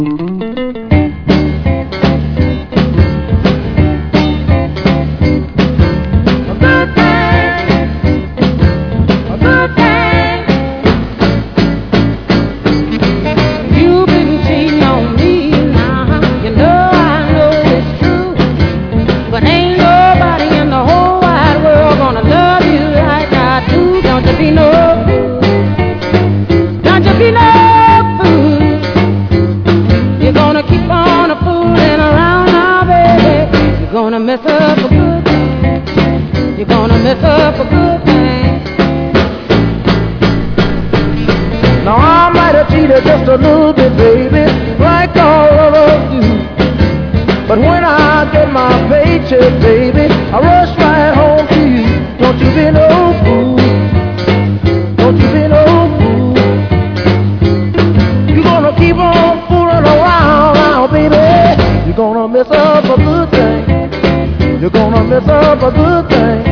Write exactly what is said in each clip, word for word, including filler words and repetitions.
Just a little bit, baby, like all of us do. But when I get my paycheck, baby, I rush right home to you. Don't you be no fool. Don't you be no fool. You're gonna keep on fooling around now, baby. You're gonna mess up a good thing. You're gonna mess up a good thing.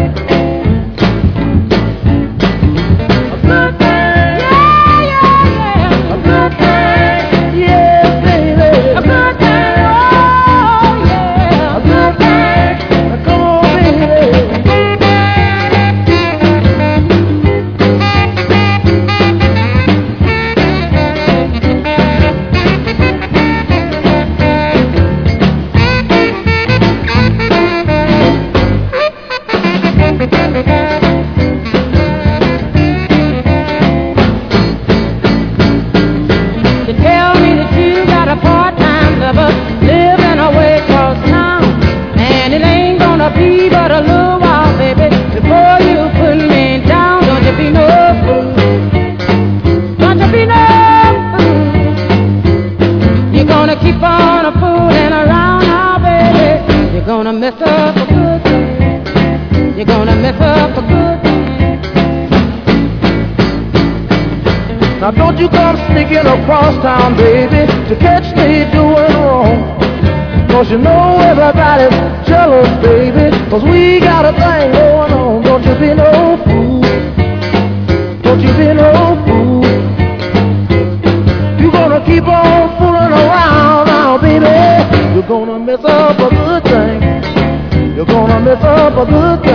Now don't you come sneaking across town, baby, to catch me doing wrong. Cause you know everybody's jealous, baby, cause we got a thing going on. Don't you be no fool. Don't you be no fool. You're gonna keep on fooling around now, baby. You're gonna mess up a good thing. You're gonna mess up a good thing.